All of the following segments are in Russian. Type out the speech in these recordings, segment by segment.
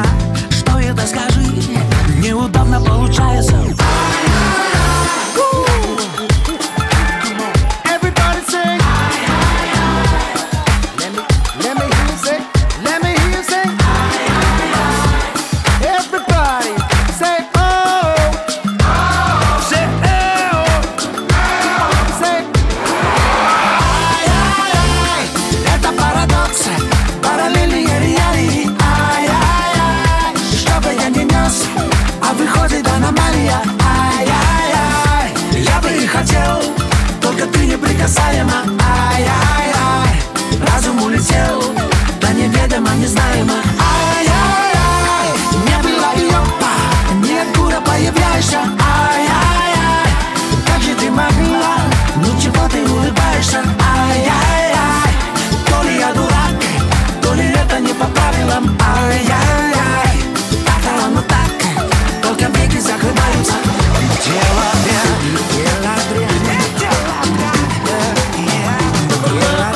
душа, что это, скажи? Неудобно получается. Everybody say, let me hear you say, let me hear you say. Everybody say oh, say oh, say. Ай-яй-яй, это парадокс, параллельные реалии. Ай-яй-яй, что бы я ни нес, а выходит аномалия. Ай-яй-яй, я бы и хотел, только ты неприкасаема. Ай-яй-яй, разум улетел, да неведомо, незнаемо. Ай-яй-яй, не было и опа, ниоткуда появляешься. Ай-яй-яй, как же ты могла, ну чего ты улыбаешься? Ай-яй-яй, то ли я дурак, то ли это не по правилам. Ай-яй-яй, так-то оно так, только веки закрываются. Дело дрянь, дело дрянь, дело дрянь, дело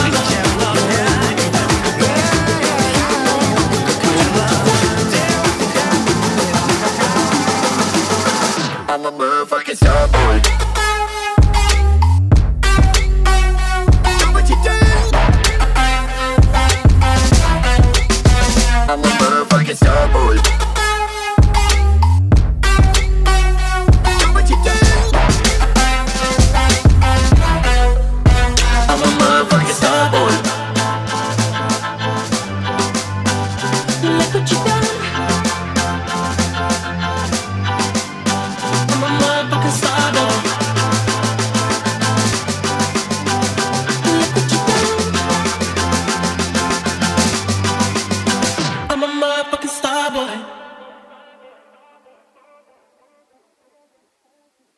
I'm a motherfucking star boy. Do what you do. I'm a motherfucking star boy.